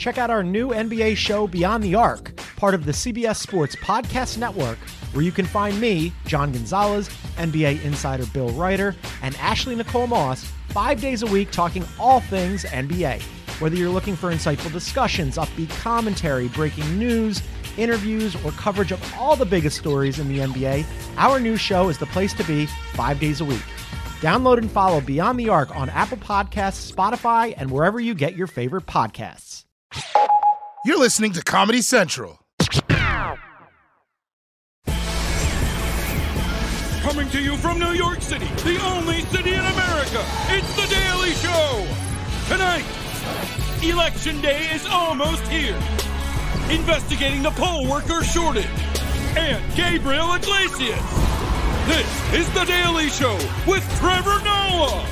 check out our new NBA show, Beyond the Arc, part of the CBS Sports Podcast Network, where you can find me, John Gonzalez, NBA insider Bill Ryder, and Ashley Nicole Moss 5 days a week talking all things NBA. Whether you're looking for insightful discussions, upbeat commentary, breaking news, interviews, or coverage of all the biggest stories in the NBA, our new show is the place to be 5 days a week. Download and follow Beyond the Arc on Apple Podcasts, Spotify, and wherever you get your favorite podcasts. You're listening to Comedy Central. Coming to you from New York City, the only city in America, it's The Daily Show. Tonight, Election Day is almost here. Investigating the poll worker shortage and Gabriel Iglesias. This is The Daily Show with Trevor Noah.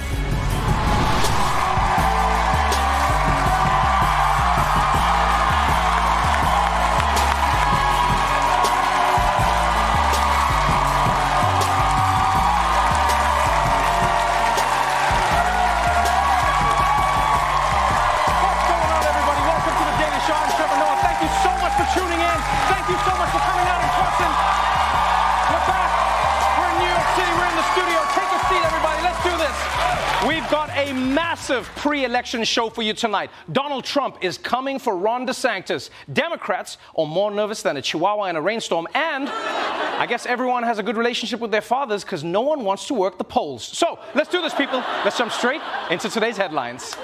We've got a massive pre-election show for you tonight. Donald Trump is coming for Ron DeSantis. Democrats are more nervous than a chihuahua in a rainstorm. And I guess everyone has a good relationship with their fathers because no one wants to work the polls. So let's do this, people. Let's jump straight into today's headlines.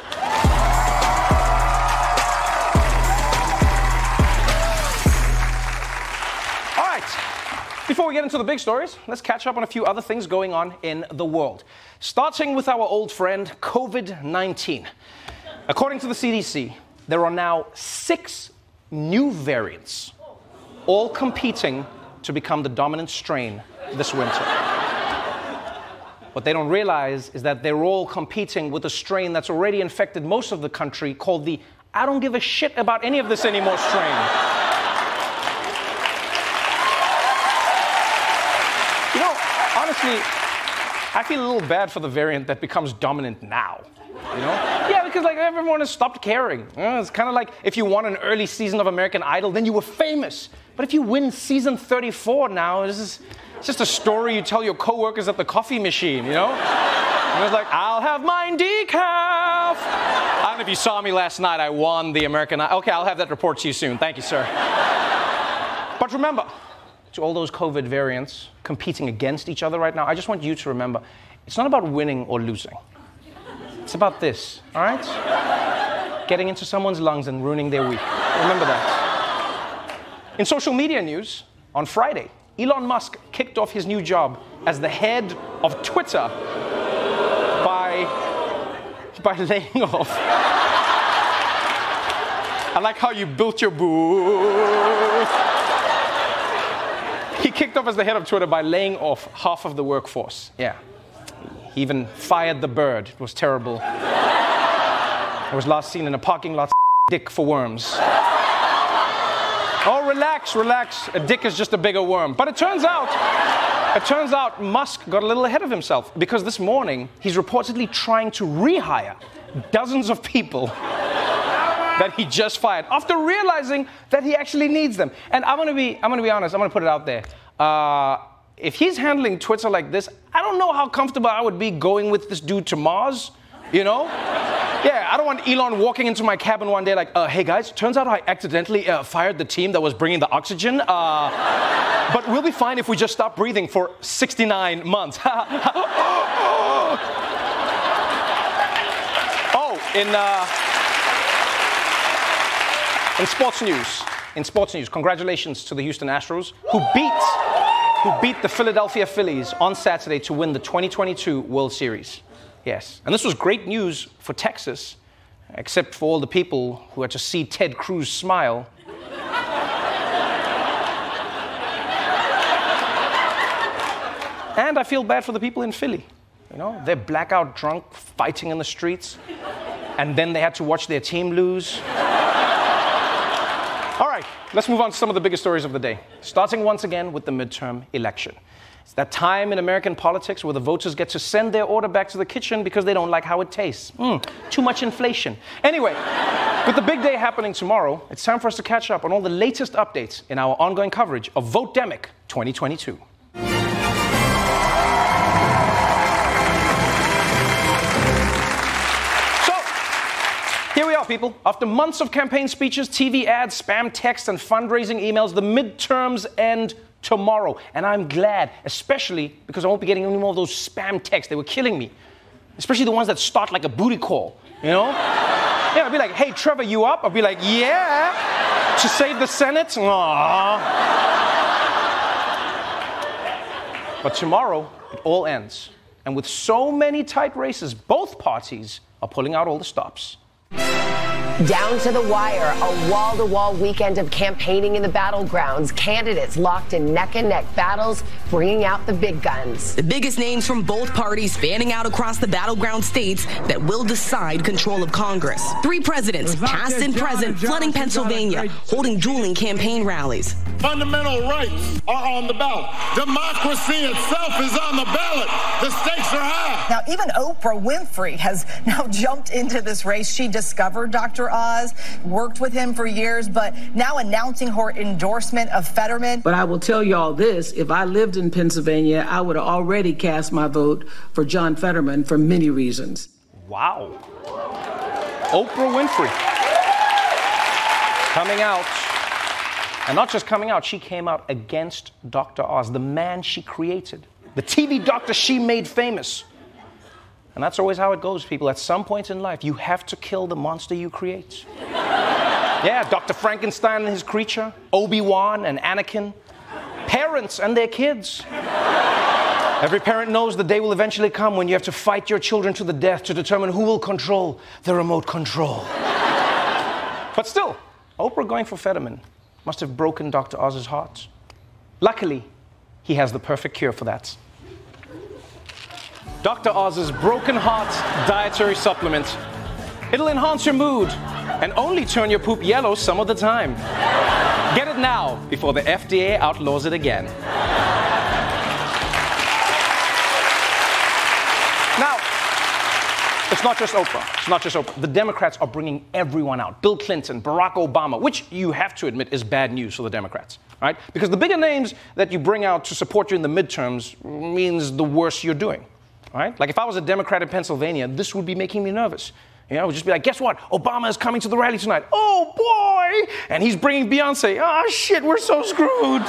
All right. Before we get into the big stories, let's catch up on a few other things going on in the world. Starting with our old friend, COVID-19. According to the CDC, there are now 6 new variants, all competing to become the dominant strain this winter. What they don't realize is that they're all competing with a strain that's already infected most of the country called the I don't give a shit about any of this anymore strain. You know, honestly, I feel a little bad for the variant that becomes dominant now, you know? Yeah, because like everyone has stopped caring. You know, it's kind of like if you won an early season of American Idol, then you were famous. But if you win season 34 now, it's just a story you tell your coworkers at the coffee machine, you know? And it's like, I'll have mine decaf. I don't know if you saw me last night, I won the American Idol. Okay, I'll have that report to you soon. Thank you, sir. But remember, to all those COVID variants competing against each other right now, I just want you to remember, it's not about winning or losing. It's about this, all right? Getting into someone's lungs and ruining their week. Remember that. In social media news, on Friday, Elon Musk kicked off his new job as the head of Twitter by laying off. I like how you built your booth. He kicked off as the head of Twitter by laying off half of the workforce. Yeah. He even fired the bird. It was terrible. It was last seen in a parking lot, dick for worms. Oh, relax. A dick is just a bigger worm. But it turns out Musk got a little ahead of himself because this morning he's reportedly trying to rehire dozens of people that he just fired after realizing that he actually needs them. And I'm gonna be honest, I'm gonna put it out there. If he's handling Twitter like this, I don't know how comfortable I would be going with this dude to Mars, you know? Yeah, I don't want Elon walking into my cabin one day like, hey guys, turns out I accidentally fired the team that was bringing the oxygen, but we'll be fine if we just stop breathing for 69 months. In sports news, congratulations to the Houston Astros, who beat the Philadelphia Phillies on Saturday to win the 2022 World Series. Yes, and this was great news for Texas, except for all the people who had to see Ted Cruz smile. And I feel bad for the people in Philly. You know, they're blackout drunk, fighting in the streets, and then they had to watch their team lose. All right, let's move on to some of the biggest stories of the day, starting once again with the midterm election. It's that time in American politics where the voters get to send their order back to the kitchen because they don't like how it tastes. Too much inflation. Anyway, with the big day happening tomorrow, it's time for us to catch up on all the latest updates in our ongoing coverage of Vote-demic 2022. Here we are, people. After months of campaign speeches, TV ads, spam texts, and fundraising emails, the midterms end tomorrow. And I'm glad, especially because I won't be getting any more of those spam texts. They were killing me. Especially the ones that start like a booty call, you know? Yeah, I'd be like, hey, Trevor, you up? I'd be like, yeah. To save the Senate? Aww. But tomorrow, it all ends. And with so many tight races, both parties are pulling out all the stops. Down to the wire, a wall-to-wall weekend of campaigning in the battlegrounds. Candidates locked in neck-and-neck battles, bringing out the big guns. The biggest names from both parties fanning out across the battleground states that will decide control of Congress. 3 presidents, past and present, flooding Pennsylvania, holding dueling campaign rallies. Fundamental rights are on the ballot. Democracy itself is on the ballot. The stakes are high. Now, even Oprah Winfrey has now jumped into this race. She discovered Dr. Oz, worked with him for years, but now announcing her endorsement of Fetterman. But I will tell y'all this, if I lived in Pennsylvania, I would have already cast my vote for John Fetterman for many reasons. Wow. Oprah Winfrey coming out. And not just coming out, she came out against Dr. Oz, the man she created, the TV doctor she made famous. And that's always how it goes, people. At some point in life, you have to kill the monster you create. Yeah, Dr. Frankenstein and his creature, Obi-Wan and Anakin, parents and their kids. Every parent knows the day will eventually come when you have to fight your children to the death to determine who will control the remote control. But still, Oprah going for Fetterman must have broken Dr. Oz's heart. Luckily, he has the perfect cure for that. Dr. Oz's Broken Heart Dietary Supplement. It'll enhance your mood and only turn your poop yellow some of the time. Get it now before the FDA outlaws it again. Now, it's not just Oprah. It's not just Oprah. The Democrats are bringing everyone out. Bill Clinton, Barack Obama, which you have to admit is bad news for the Democrats, right? Because the bigger names that you bring out to support you in the midterms means the worse you're doing, right? Like if I was a Democrat in Pennsylvania, this would be making me nervous. You know, I would just be like, guess what? Obama is coming to the rally tonight. Oh, boy! And he's bringing Beyonce. Oh, shit, we're so screwed.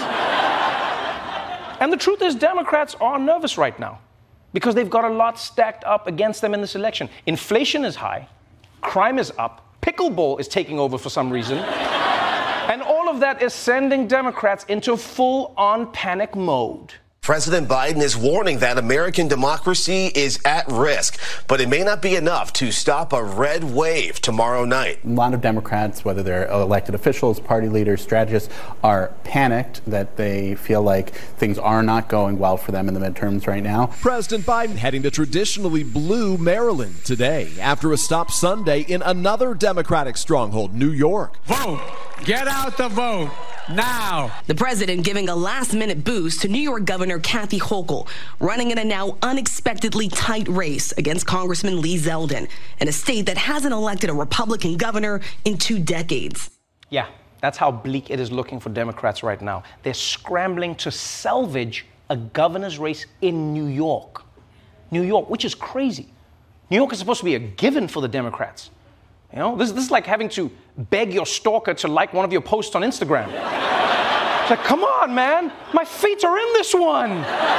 And the truth is, Democrats are nervous right now, because they've got a lot stacked up against them in this election. Inflation is high, crime is up, pickleball is taking over for some reason, and all of that is sending Democrats into full-on panic mode. President Biden is warning that American democracy is at risk, but it may not be enough to stop a red wave tomorrow night. A lot of Democrats, whether they're elected officials, party leaders, strategists, are panicked that they feel like things are not going well for them in the midterms right now. President Biden heading to traditionally blue Maryland today after a stop Sunday in another Democratic stronghold, New York. Vote. Get out the vote. Now. The president giving a last-minute boost to New York Governor Kathy Hochul, running in a now unexpectedly tight race against Congressman Lee Zeldin in a state that hasn't elected a Republican governor in 2 decades. Yeah, that's how bleak it is looking for Democrats right now. They're scrambling to salvage a governor's race in New York. New York, which is crazy. New York is supposed to be a given for the Democrats. You know, this is like having to beg your stalker to like one of your posts on Instagram. It's like, come on, man, my feet are in this one.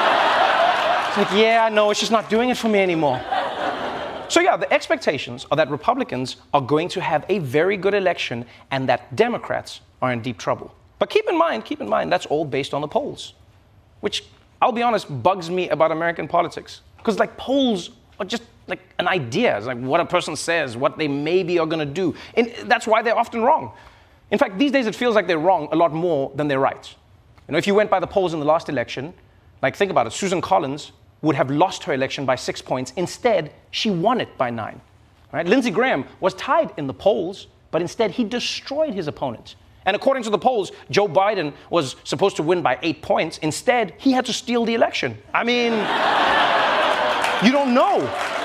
It's like, yeah, I know, it's just not doing it for me anymore. So yeah, the expectations are that Republicans are going to have a very good election and that Democrats are in deep trouble. But keep in mind, that's all based on the polls, which, I'll be honest, bugs me about American politics. Because like polls are just like an idea. It's like what a person says, what they maybe are going to do. And that's why they're often wrong. In fact, these days it feels like they're wrong a lot more than they're right. You know, if you went by the polls in the last election, like think about it, Susan Collins would have lost her election by 6 points. Instead, she won it by 9. Right? Lindsey Graham was tied in the polls, but instead he destroyed his opponent. And according to the polls, Joe Biden was supposed to win by 8 points. Instead, he had to steal the election. I mean, you don't know.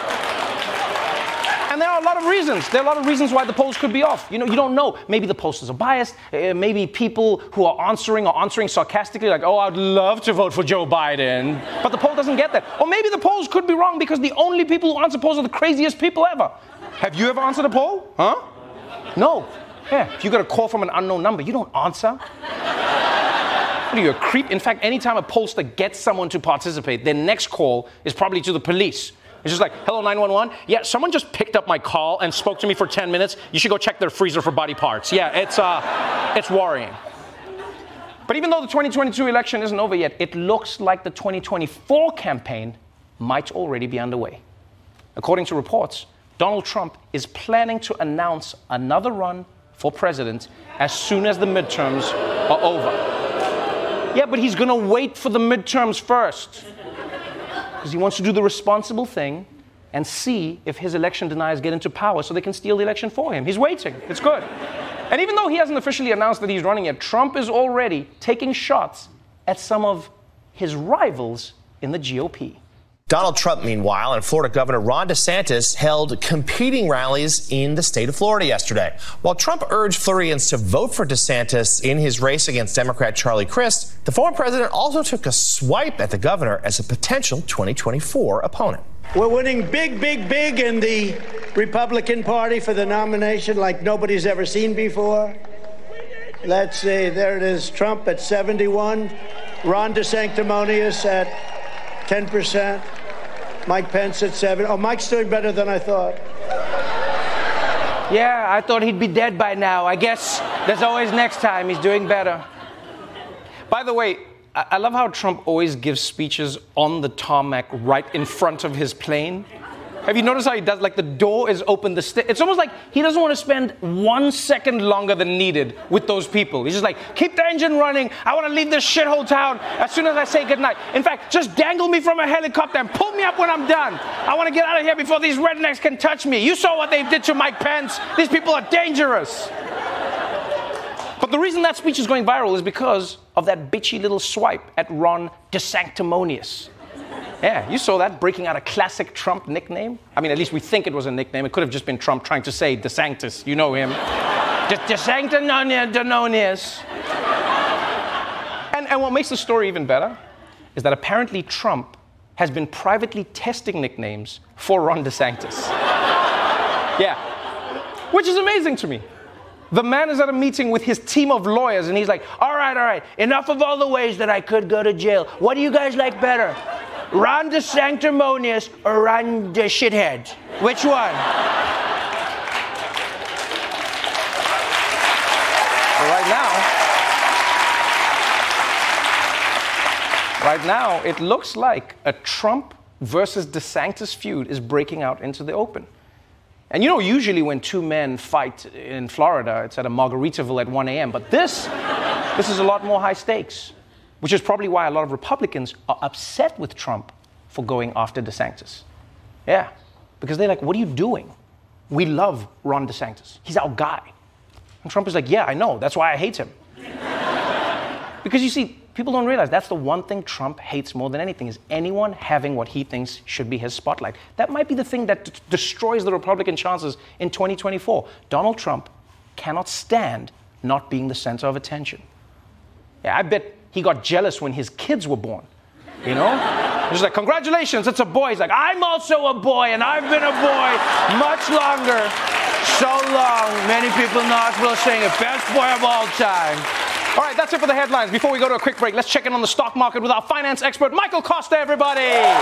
And there are a lot of reasons. There are a lot of reasons why the polls could be off. You don't know. Maybe the pollsters are biased. Maybe people who are answering sarcastically, like, oh, I'd love to vote for Joe Biden. But the poll doesn't get that. Or maybe the polls could be wrong because the only people who answer polls are the craziest people ever. Have you ever answered a poll? Huh? No. Yeah. If you got a call from an unknown number, you don't answer. What are you, a creep? In fact, anytime a pollster gets someone to participate, their next call is probably to the police. It's just like, hello, 911. Yeah, someone just picked up my call and spoke to me for 10 minutes. You should go check their freezer for body parts. Yeah, it's worrying. But even though the 2022 election isn't over yet, it looks like the 2024 campaign might already be underway. According to reports, Donald Trump is planning to announce another run for president as soon as the midterms are over. Yeah, but he's going to wait for the midterms first. Because he wants to do the responsible thing and see if his election deniers get into power so they can steal the election for him. He's waiting. It's good. And even though he hasn't officially announced that he's running yet, Trump is already taking shots at some of his rivals in the GOP. Donald Trump, meanwhile, and Florida Governor Ron DeSantis held competing rallies in the state of Florida yesterday. While Trump urged Floridians to vote for DeSantis in his race against Democrat Charlie Crist, the former president also took a swipe at the governor as a potential 2024 opponent. We're winning big, big, big in the Republican Party for the nomination like nobody's ever seen before. Let's see, there it is, Trump at 71, Ron DeSanctimonious at 10%. Mike Pence at 7. Oh, Mike's doing better than I thought. Yeah, I thought he'd be dead by now. I guess there's always next time. He's doing better. By the way, I love how Trump always gives speeches on the tarmac right in front of his plane. Have you noticed how he does? Like, the door is open. It's almost like he doesn't want to spend 1 second longer than needed with those people. He's just like, keep the engine running. I want to leave this shithole town as soon as I say goodnight. In fact, just dangle me from a helicopter and pull me up when I'm done. I want to get out of here before these rednecks can touch me. You saw what they did to Mike Pence. These people are dangerous. But the reason that speech is going viral is because of that bitchy little swipe at Ron DeSanctimonious. Yeah, you saw that, breaking out a classic Trump nickname. I mean, at least we think it was a nickname. It could have just been Trump trying to say DeSantis. You know him. DeSanctimonious. And what makes the story even better is that apparently Trump has been privately testing nicknames for Ron DeSantis. Yeah, which is amazing to me. The man is at a meeting with his team of lawyers, and he's like, all right, enough of all the ways that I could go to jail. What do you guys like better? Ron DeSanctimonious or Ron the shithead? Which one? Right now, it looks like a Trump versus DeSantis feud is breaking out into the open. And usually when two men fight in Florida, it's at a Margaritaville at 1 a.m. But this is a lot more high stakes, which is probably why a lot of Republicans are upset with Trump for going after DeSantis. Yeah, because they're like, what are you doing? We love Ron DeSantis. He's our guy. And Trump is like, yeah, I know. That's why I hate him. Because you see, people don't realize that's the one thing Trump hates more than anything is anyone having what he thinks should be his spotlight. That might be the thing that destroys the Republican chances in 2024. Donald Trump cannot stand not being the center of attention. Yeah, I bet he got jealous when his kids were born. He's like, congratulations, it's a boy. He's like, I'm also a boy, and I've been a boy much longer. So long, many people in Knoxville saying it, best boy of all time. All right, that's it for the headlines. Before we go to a quick break, let's check in on the stock market with our finance expert, Michael Costa, everybody.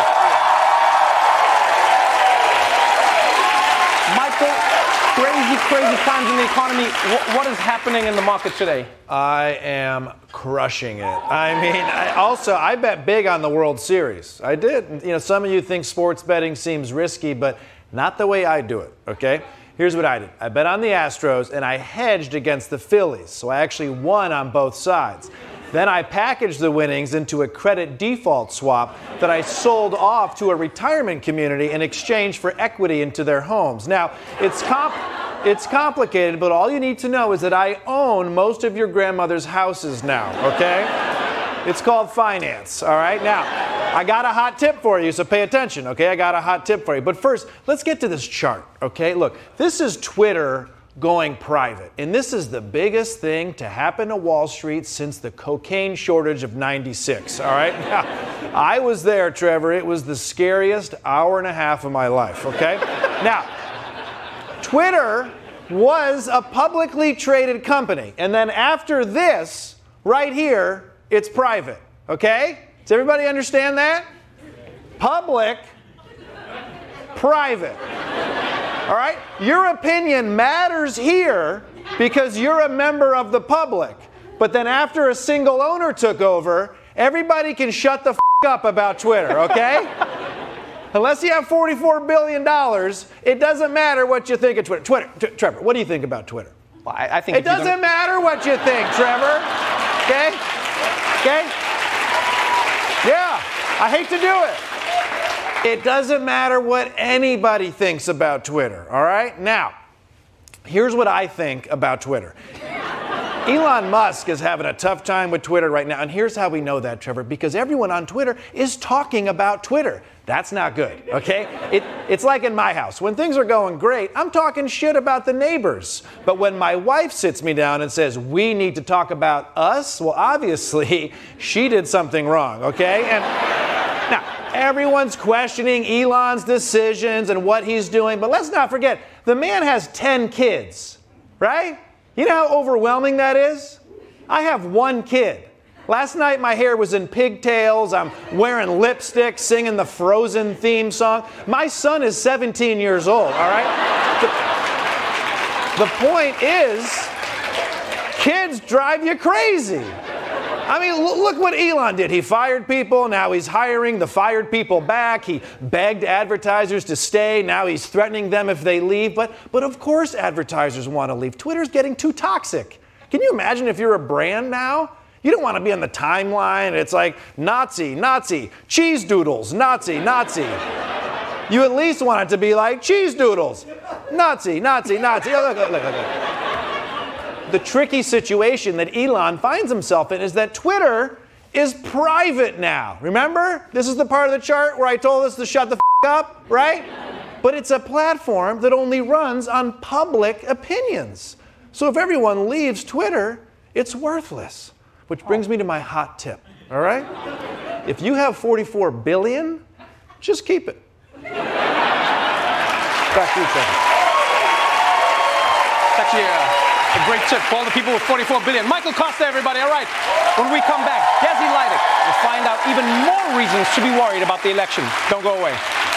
Michael, crazy times in the economy. What is happening in the market today? I am crushing it. I mean, I bet big on the World Series. I did. Some of you think sports betting seems risky, but not the way I do it, okay? Here's what I did. I bet on the Astros, and I hedged against the Phillies, so I actually won on both sides. Then I packaged the winnings into a credit default swap that I sold off to a retirement community in exchange for equity into their homes. Now, it's It's complicated, but all you need to know is that I own most of your grandmother's houses now, okay? It's called finance, all right? Now, I got a hot tip for you, so pay attention, okay? I got a hot tip for you. But first, let's get to this chart, okay? Look, this is Twitter going private. And this is the biggest thing to happen to Wall Street since the cocaine shortage of '96, all right? Now, I was there, Trevor. It was the scariest hour and a half of my life, okay? Now, Twitter was a publicly traded company. And then after this, right here, it's private, okay? Does everybody understand that? Public, private. All right? Your opinion matters here because you're a member of the public. But then after a single owner took over, everybody can shut the f*** up about Twitter, okay? Unless you have $44 billion, it doesn't matter what you think of Twitter. Trevor, what do you think about Twitter? Well, I think it doesn't matter what you think, Trevor. Okay? Okay? Yeah, I hate to do it. It doesn't matter what anybody thinks about Twitter, all right? Now, here's what I think about Twitter. Elon Musk is having a tough time with Twitter right now, and here's how we know that, Trevor, because everyone on Twitter is talking about Twitter. That's not good, okay? It's like in my house. When things are going great, I'm talking shit about the neighbors. But when my wife sits me down and says, we need to talk about us, well, obviously, she did something wrong, okay? And now, everyone's questioning Elon's decisions and what he's doing, but let's not forget, the man has 10 kids, right? You know how overwhelming that is? I have one kid. Last night my hair was in pigtails, I'm wearing lipstick, singing the Frozen theme song. My son is 17 years old, all right? The point is, kids drive you crazy. I mean, look what Elon did. He fired people, now he's hiring the fired people back. He begged advertisers to stay, now he's threatening them if they leave. But of course advertisers want to leave. Twitter's getting too toxic. Can you imagine if you're a brand now? You don't want to be on the timeline. It's like Nazi, Nazi, cheese doodles, Nazi, Nazi. You at least want it to be like cheese doodles, Nazi, Nazi, Nazi. Oh, look. The tricky situation that Elon finds himself in is that Twitter is private now. Remember? This is the part of the chart where I told us to shut the f*** up, right? But it's a platform that only runs on public opinions. So if everyone leaves Twitter, it's worthless. Which brings me to my hot tip, all right? If you have $44 billion, just keep it. Back to you, Trevor. It's actually a great tip for all the people with $44 billion. Michael Costa, everybody. All right. When we come back, Desi Lydic will find out even more reasons to be worried about the election. Don't go away.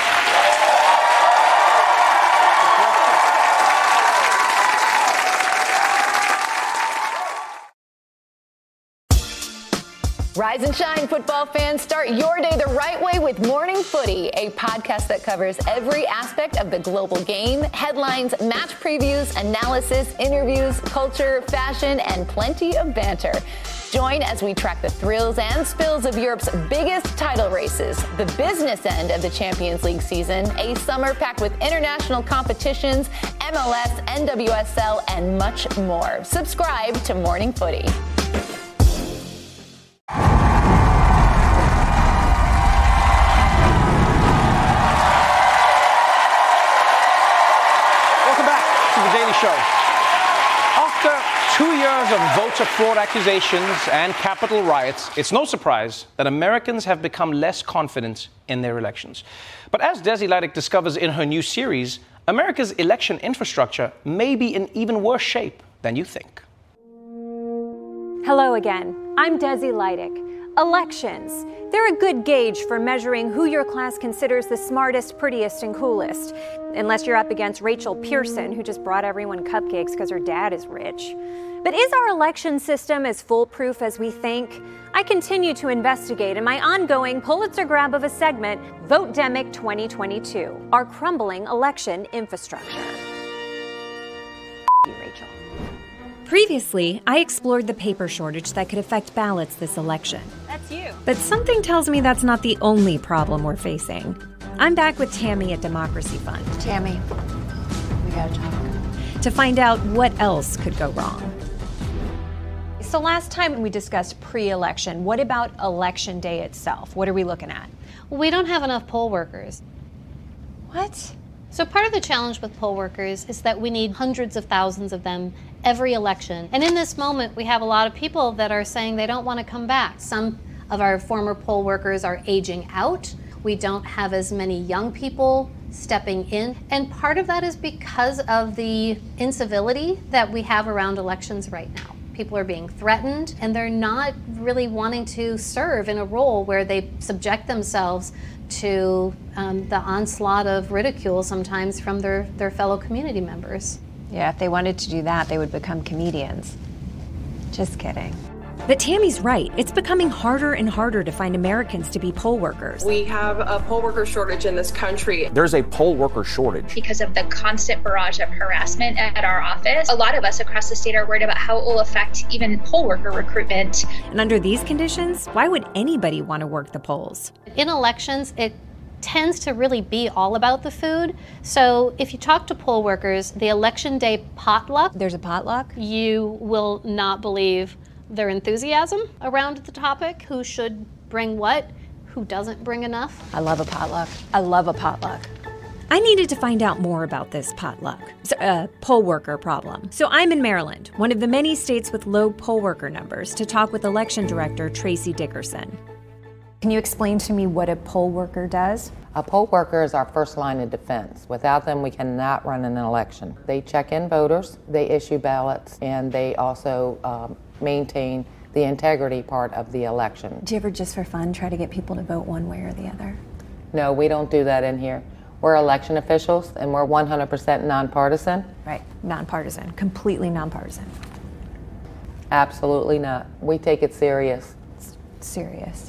Rise and shine, football fans. Start your day the right way with Morning Footy, a podcast that covers every aspect of the global game. Headlines, match previews, analysis, interviews, culture, fashion, and plenty of banter. Join as we track the thrills and spills of Europe's biggest title races, the business end of the Champions League season, a summer packed with international competitions, MLS, NWSL, and much more. Subscribe to Morning Footy. Show. After 2 years of voter fraud accusations and Capitol riots, it's no surprise that Americans have become less confident in their elections. But as Desi Lydic discovers in her new series, America's election infrastructure may be in even worse shape than you think. Hello again. I'm Desi Lydic. Elections. They're a good gauge for measuring who your class considers the smartest, prettiest, and coolest. Unless you're up against Rachel Pearson, who just brought everyone cupcakes because her dad is rich. But is our election system as foolproof as we think? I continue to investigate in my ongoing Pulitzer grab of a segment, Vote-Demic 2022, our crumbling election infrastructure. You, Rachel. Previously, I explored the paper shortage that could affect ballots this election. That's you. But something tells me that's not the only problem we're facing. I'm back with Tammy at Democracy Fund. Tammy, we gotta talk. to find out what else could go wrong. So last time we discussed pre-election. What about Election Day itself? What are we looking at? We don't have enough poll workers. What? So part of the challenge with poll workers is that we need hundreds of thousands of them every election. And in this moment, we have a lot of people that are saying they don't want to come back. Some of our former poll workers are aging out. We don't have as many young people stepping in. And part of that is because of the incivility that we have around elections right now. People are being threatened, and they're not really wanting to serve in a role where they subject themselves to the onslaught of ridicule sometimes from their fellow community members. Yeah, if they wanted to do that, they would become comedians. Just kidding. But Tammy's right. It's becoming harder and harder to find Americans to be poll workers. We have a poll worker shortage in this country. There's a poll worker shortage. Because of the constant barrage of harassment at our office, a lot of us across the state are worried about how it will affect even poll worker recruitment. And under these conditions, why would anybody want to work the polls? In elections, it tends to really be all about the food. So if you talk to poll workers, the Election Day potluck. There's a potluck? You will not believe their enthusiasm around the topic, who should bring what, who doesn't bring enough. I love a potluck. I love a potluck. I needed to find out more about this potluck, poll worker problem. So I'm in Maryland, one of the many states with low poll worker numbers, to talk with Election Director Tracy Dickerson. Can you explain to me what a poll worker does? A poll worker is our first line of defense. Without them, we cannot run an election. They check in voters, they issue ballots, and they also maintain the integrity part of the election. Do you ever, just for fun, try to get people to vote one way or the other? No, we don't do that in here. We're election officials, and we're 100% nonpartisan. Right, nonpartisan, completely nonpartisan. Absolutely not. We take it serious. Serious.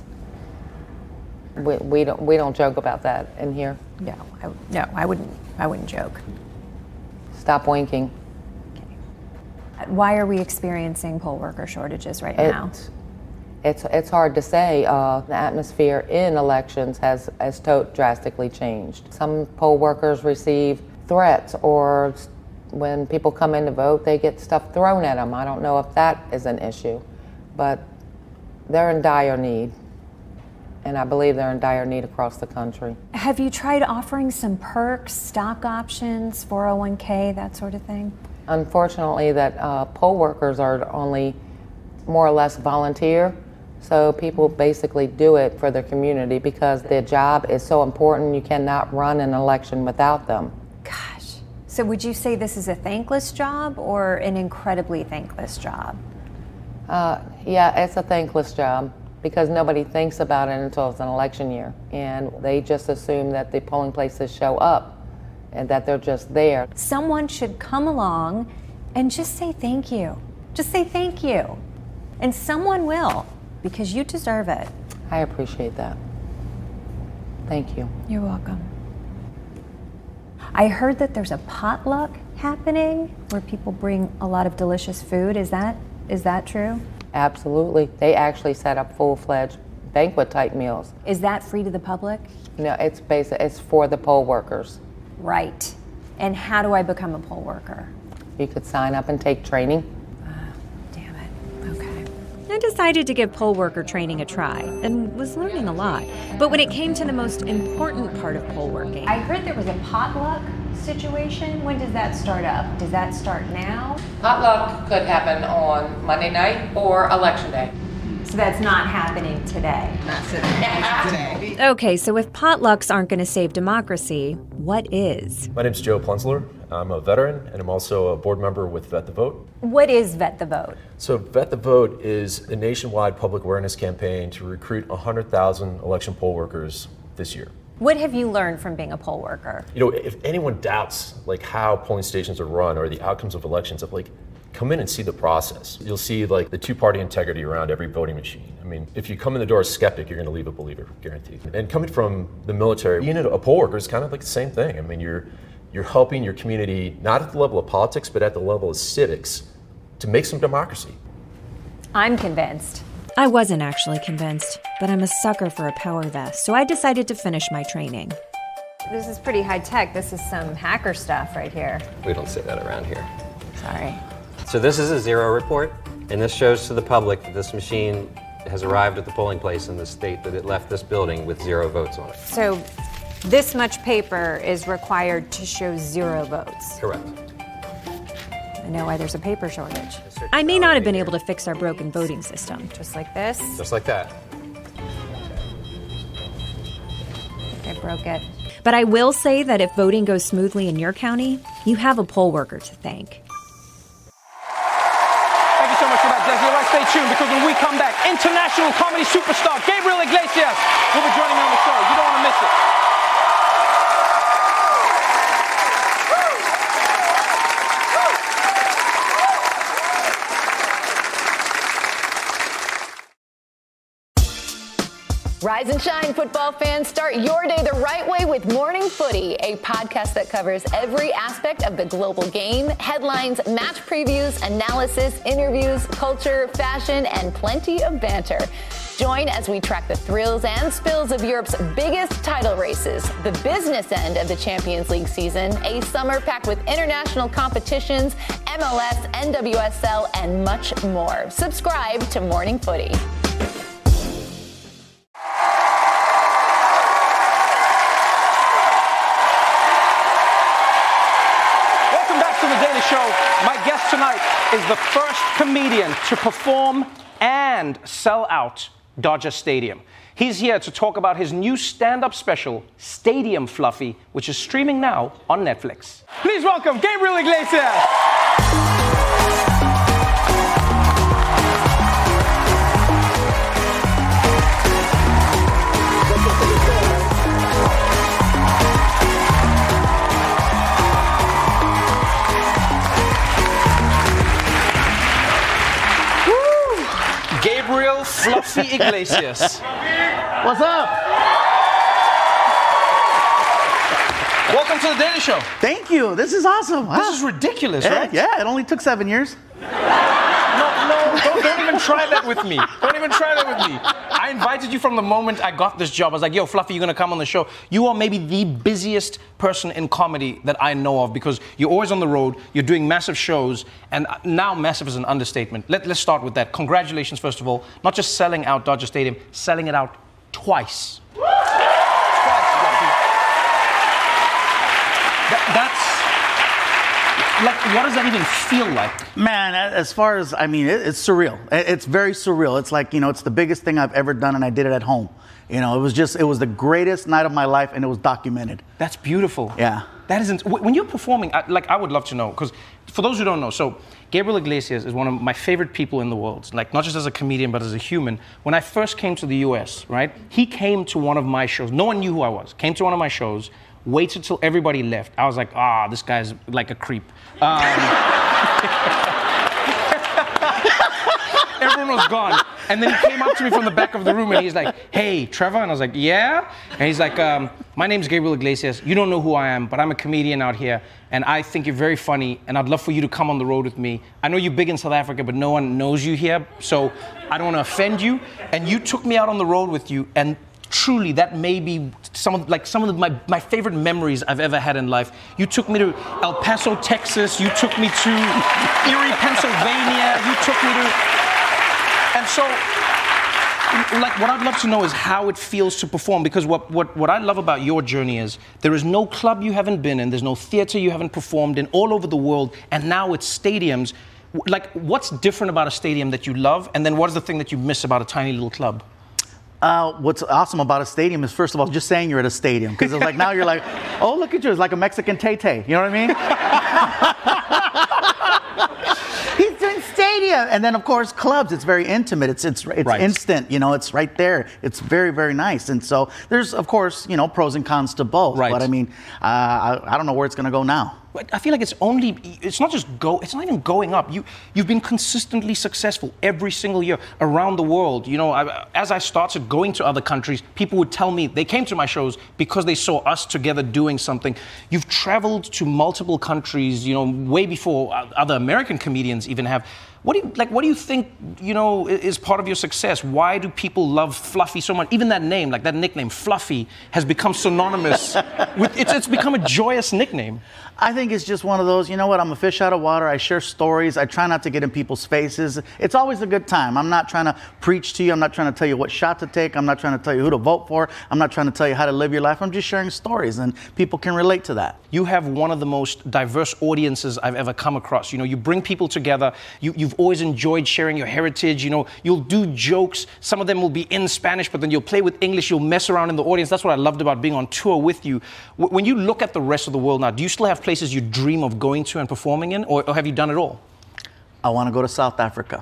We don't joke about that in here. No, I wouldn't joke. Stop winking. Why are we experiencing poll worker shortages right now? It's hard to say. The atmosphere in elections has drastically changed. Some poll workers receive threats, or when people come in to vote, they get stuff thrown at them. I don't know if that is an issue, but they're in dire need. And I believe they're in dire need across the country. Have you tried offering some perks, stock options, 401k, that sort of thing? Unfortunately, that poll workers are only more or less volunteer, so people basically do it for their community because their job is so important. You cannot run an election without them. Gosh. So would you say this is a thankless job or an incredibly thankless job? Yeah, it's a thankless job because nobody thinks about it until it's an election year, and they just assume that the polling places show up and that they're just there. Someone should come along and just say thank you. Just say thank you. And someone will, because you deserve it. I appreciate that. Thank you. You're welcome. I heard that there's a potluck happening where people bring a lot of delicious food. Is that true? Absolutely. They actually set up full-fledged banquet type meals. Is that free to the public? No, it's for the poll workers. Right. And how do I become a poll worker? You could sign up and take training. Damn it. Okay. I decided to give poll worker training a try and was learning a lot. But when it came to the most important part of poll working, I heard there was a potluck situation. When does that start up? Does that start now? Potluck could happen on Monday night or Election Day. So that's not happening today. Not today. Okay, so if potlucks aren't going to save democracy, what is? My name's Joe Plensler. I'm a veteran, and I'm also a board member with Vet the Vote. What is Vet the Vote? So Vet the Vote is a nationwide public awareness campaign to recruit 100,000 election poll workers this year. What have you learned from being a poll worker? You know, if anyone doubts how polling stations are run or the outcomes of elections, come in and see the process. You'll see the two-party integrity around every voting machine. I mean, if you come in the door a skeptic, you're going to leave a believer, guaranteed. And coming from the military, being a poll worker is kind of the same thing. I mean, you're helping your community, not at the level of politics, but at the level of civics, to make some democracy. I'm convinced. I wasn't actually convinced, but I'm a sucker for a power vest, so I decided to finish my training. This is pretty high tech. This is some hacker stuff right here. We don't say that around here. Sorry. So this is a zero report, and this shows to the public that this machine has arrived at the polling place in the state that it left this building with 0 votes on it. So this much paper is required to show 0 votes. Correct. I know why there's a paper shortage. I may not have been able to fix our broken voting system. Just like this. Just like that. I broke it. But I will say that if voting goes smoothly in your county, you have a poll worker to thank. Thank you so much for that, Desi. Let's stay tuned because when we come back, international comedy superstar Gabriel Iglesias will be joining me on the show. You don't want to miss it. Rise and shine, football fans. Start your day the right way with Morning Footy, a podcast that covers every aspect of the global game, headlines, match previews, analysis, interviews, culture, fashion, and plenty of banter. Join as we track the thrills and spills of Europe's biggest title races, the business end of the Champions League season, a summer packed with international competitions, MLS, NWSL, and much more. Subscribe to Morning Footy. Show. My guest tonight is the first comedian to perform and sell out Dodger Stadium. He's here to talk about his new stand-up special, Stadium Fluffy, which is streaming now on Netflix. Please welcome Gabriel Iglesias. Gabriel Fluffy Iglesias. What's up? Welcome to The Daily Show. Thank you. This is awesome. This is ridiculous, right? Yeah, it only took 7 years. No, don't even try that with me. Don't even try that with me. I invited you from the moment I got this job. I was like, yo, Fluffy, you're going to come on the show. You are maybe the busiest person in comedy that I know of because you're always on the road, you're doing massive shows, and now massive is an understatement. Let's start with that. Congratulations, first of all. Not just selling out Dodger Stadium, selling it out twice. That's... Like, what does that even feel like? Man, as far as, I mean, it's surreal. It's very surreal. It's like, it's the biggest thing I've ever done, and I did it at home. It was the greatest night of my life, and it was documented. That's beautiful. Yeah. That isn't, when you're performing, I would love to know, because for those who don't know, so Gabriel Iglesias is one of my favorite people in the world, like not just as a comedian, but as a human. When I first came to the US, right, he came to one of my shows. No one knew who I was. Came to one of my shows, waited till everybody left. I was like, this guy's like a creep. Everyone was gone. And then he came up to me from the back of the room and he's like, hey, Trevor? And I was like, yeah? And he's like, my name's Gabriel Iglesias. You don't know who I am, but I'm a comedian out here. And I think you're very funny. And I'd love for you to come on the road with me. I know you're big in South Africa, but no one knows you here. So I don't want to offend you. And you took me out on the road with you. And truly, that may be some of my favorite memories I've ever had in life. You took me to El Paso, Texas. You took me to Erie, Pennsylvania. You took me to... And so, like, what I'd love to know is how it feels to perform, because what I love about your journey is there is no club you haven't been in, there's no theater you haven't performed in all over the world, and now it's stadiums. Like, what's different about a stadium that you love, and then what is the thing that you miss about a tiny little club? What's awesome about a stadium is, first of all, just saying you're at a stadium. Because it's like, now you're like, oh, look at you. It's like a Mexican Tay-Tay. You know what I mean? He's doing stadium. And then, of course, clubs. It's very intimate. It's right. Instant. It's right there. It's very, very nice. And so there's, of course, pros and cons to both. Right. But, I mean, I don't know where it's going to go now. I feel like it's not even going up. You've been consistently successful every single year around the world. As I started going to other countries, people would tell me they came to my shows because they saw us together doing something. You've traveled to multiple countries, way before other American comedians even have. What do you think, is part of your success? Why do people love Fluffy so much? Even that name, like that nickname, Fluffy, has become synonymous with, it's become a joyous nickname. I think it's just one of those, you know what, I'm a fish out of water. I share stories. I try not to get in people's faces. It's always a good time. I'm not trying to preach to you. I'm not trying to tell you what shot to take. I'm not trying to tell you who to vote for. I'm not trying to tell you how to live your life. I'm just sharing stories, and people can relate to that. You have one of the most diverse audiences I've ever come across. You bring people together. You've always enjoyed sharing your heritage. You'll do jokes. Some of them will be in Spanish, but then you'll play with English. You'll mess around in the audience. That's what I loved about being on tour with you. When you look at the rest of the world now, do you still have places you dream of going to and performing in, or have you done it all? I want to go to South Africa.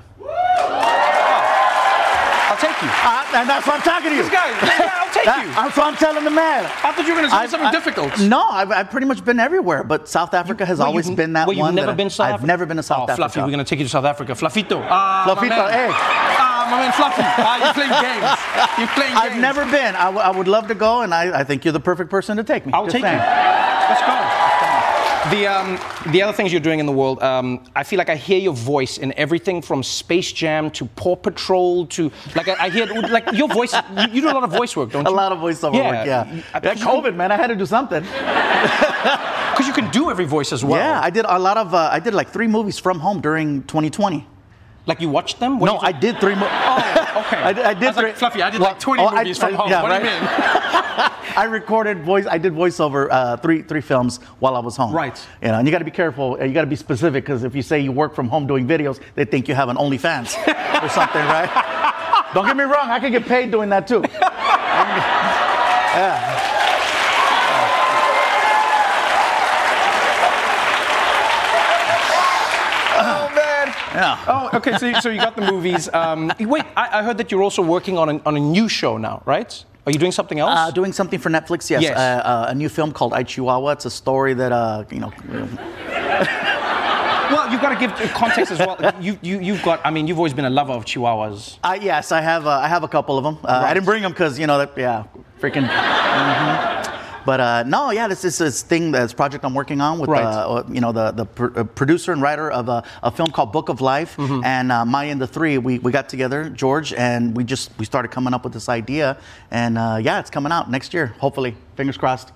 I'll take you. And that's what I'm talking to you. This guy, I'll take you. That's what I'm telling the man. I thought you were going to say something difficult. No, I've pretty much been everywhere, but South Africa has always been that one. You've never been South Africa? I've never been to South Africa. Fluffy, we're going to take you to South Africa. Fluffito. Fluffito, hey. My man Fluffy. You're playing games. You're playing games. I've never been. I would love to go, and I think you're the perfect person to take me. I'll take you. Let's go. The other things you're doing in the world, I feel like I hear your voice in everything from Space Jam to Paw Patrol to, I hear, your voice, you do a lot of voice work, don't you? A lot of voiceover work, yeah. COVID, man, I had to do something. Because you can do every voice as well. Yeah, I did a lot of, I did like 3 movies from home during 2020. Like you watched them? No, I did 3 movies. Oh, okay. I did 3. Like, Fluffy, I did like 20 movies from home. Yeah, what right? do you mean? I recorded I did voiceover 3 films while I was home. Right. And you got to be careful. You got to be specific, because if you say you work from home doing videos, they think you have an OnlyFans or something, right? Don't get me wrong. I could get paid doing that too. Yeah. Yeah. Oh, okay. So you got the movies. Wait, I heard that you're also working on a new show now, right? Are you doing something else? Doing something for Netflix, yes. A new film called I Chihuahua. It's a story that, Well, you've got to give context as well. You've got. I mean, you've always been a lover of Chihuahuas. Yes, I have. I have a couple of them. Right. I didn't bring them because freaking. But no, this is this thing, this project I'm working on with the producer and writer of a film called Book of Life, and Maya and the Three. We got together, George, and we started coming up with this idea, and it's coming out next year, hopefully. Fingers crossed.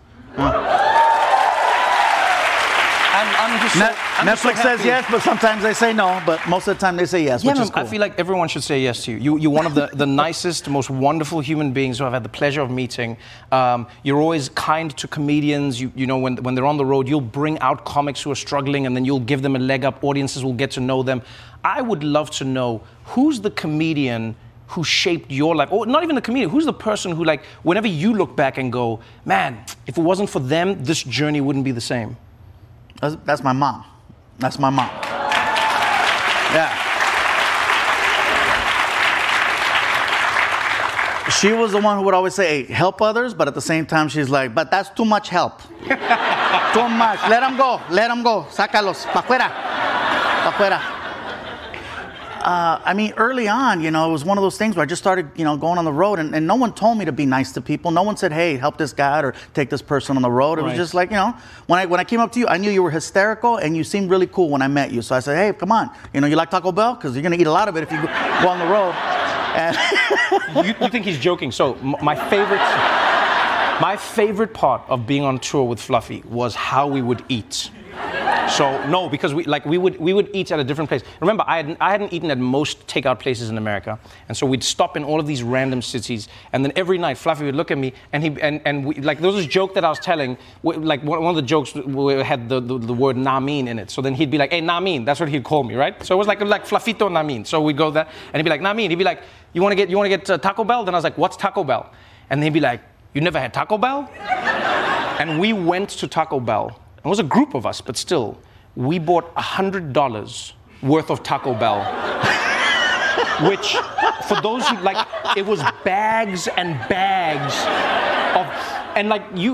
Netflix says yes, but sometimes they say no. But most of the time they say yes, which is cool. I feel like everyone should say yes to you. You're one of the nicest, most wonderful human beings who I've had the pleasure of meeting. You're always kind to comedians. When they're on the road, you'll bring out comics who are struggling, and then you'll give them a leg up. Audiences will get to know them. I would love to know, who's the comedian who shaped your life? Or not even the comedian, who's the person who, whenever you look back and go, man, if it wasn't for them, this journey wouldn't be the same? That's my mom. That's my mom. Yeah. She was the one who would always say, hey, help others, but at the same time, she's like, but that's too much help. Too much. Let them go. Let them go. Sácalos. Pa' fuera. Pa' fuera. Early on, it was one of those things where I just started, going on the road, and no one told me to be nice to people. No one said, hey, help this guy or take this person on the road. It was just like, when I came up to you, I knew you were hysterical and you seemed really cool when I met you. So I said, hey, come on. You like Taco Bell? Because you're going to eat a lot of it if you go on the road. And you think he's joking. So my favorite part of being on tour with Fluffy was how we would eat. So no, because we would eat at a different place. Remember, I hadn't eaten at most takeout places in America, and so we'd stop in all of these random cities, and then every night Fluffy would look at me, and there was this joke that I was telling, one of the jokes had the word Namin in it. So then he'd be like, hey, Namin, that's what he'd call me, right? So it was like Fluffito Namin. So we'd go there, and he'd be like, Namin. He'd be like, you want to get Taco Bell? Then I was like, what's Taco Bell? And he'd be like, you never had Taco Bell? And we went to Taco Bell. It was a group of us, but still, we bought $100 worth of Taco Bell, which, for those who, it was bags and bags of, and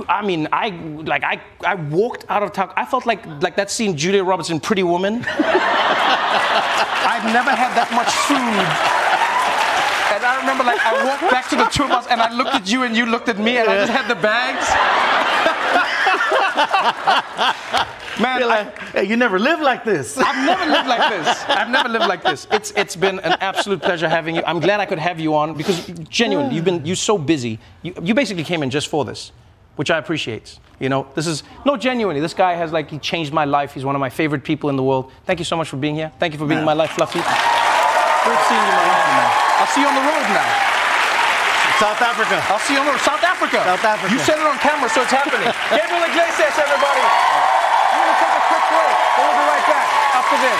I walked out of Taco. I felt like that scene, Julia Roberts in Pretty Woman. I've never had that much food. And I remember, I walked back to the tour bus, and I looked at you, and you looked at me, and I just had the bags. Man, hey, you never lived like this. I've never lived like this. I've never lived like this. It's been an absolute pleasure having you. I'm glad I could have you on because genuinely, you're so busy. You basically came in just for this, which I appreciate. You know, genuinely, this guy he changed my life. He's one of my favorite people in the world. Thank you so much for being here. Thank you for being in my life, Fluffy. Great seeing you, man. I'll see you on the road now. South Africa. I'll see you on the road. South Africa. South Africa. You said it on camera, so it's happening. Gabriel Iglesias, everybody. We're going to take a quick break, and we'll be right back after this.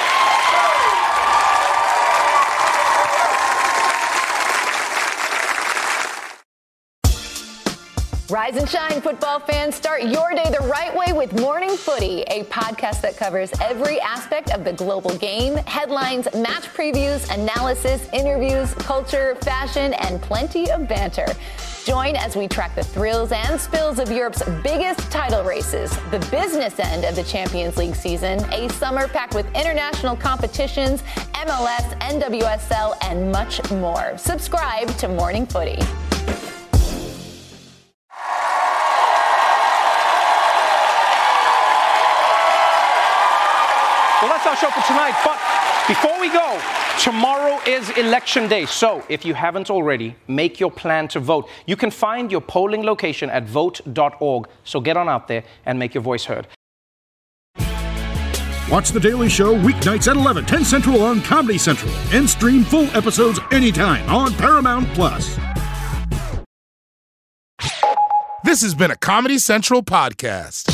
Rise and shine, football fans. Start your day the right way with Morning Footy, a podcast that covers every aspect of the global game, headlines, match previews, analysis, interviews, culture, fashion, and plenty of banter. Join as we track the thrills and spills of Europe's biggest title races, the business end of the Champions League season, a summer packed with international competitions, MLS, NWSL, and much more. Subscribe to Morning Footy. Well, that's our show for tonight. But before we go, tomorrow is Election Day. So if you haven't already, make your plan to vote. You can find your polling location at vote.org. So get on out there and make your voice heard. Watch The Daily Show weeknights at 11, 10 Central on Comedy Central. And stream full episodes anytime on Paramount+. This has been a Comedy Central podcast.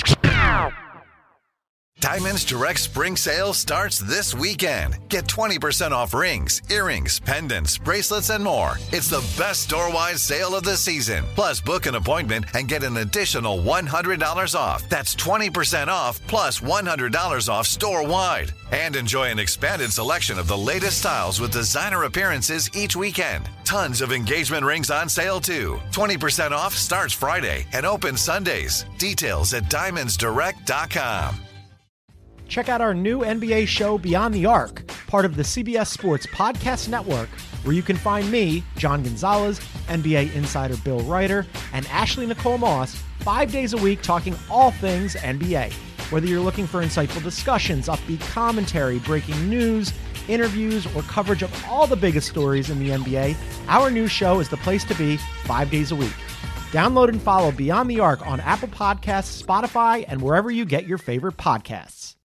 Diamonds Direct Spring Sale starts this weekend. Get 20% off rings, earrings, pendants, bracelets, and more. It's the best store-wide sale of the season. Plus, book an appointment and get an additional $100 off. That's 20% off plus $100 off store-wide. And enjoy an expanded selection of the latest styles with designer appearances each weekend. Tons of engagement rings on sale, too. 20% off starts Friday and opens Sundays. Details at diamondsdirect.com. Check out our new NBA show, Beyond the Arc, part of the CBS Sports Podcast Network, where you can find me, John Gonzalez, NBA insider Bill Ryder, and Ashley Nicole Moss 5 days a week talking all things NBA. Whether you're looking for insightful discussions, upbeat commentary, breaking news, interviews, or coverage of all the biggest stories in the NBA, our new show is the place to be 5 days a week. Download and follow Beyond the Arc on Apple Podcasts, Spotify, and wherever you get your favorite podcasts.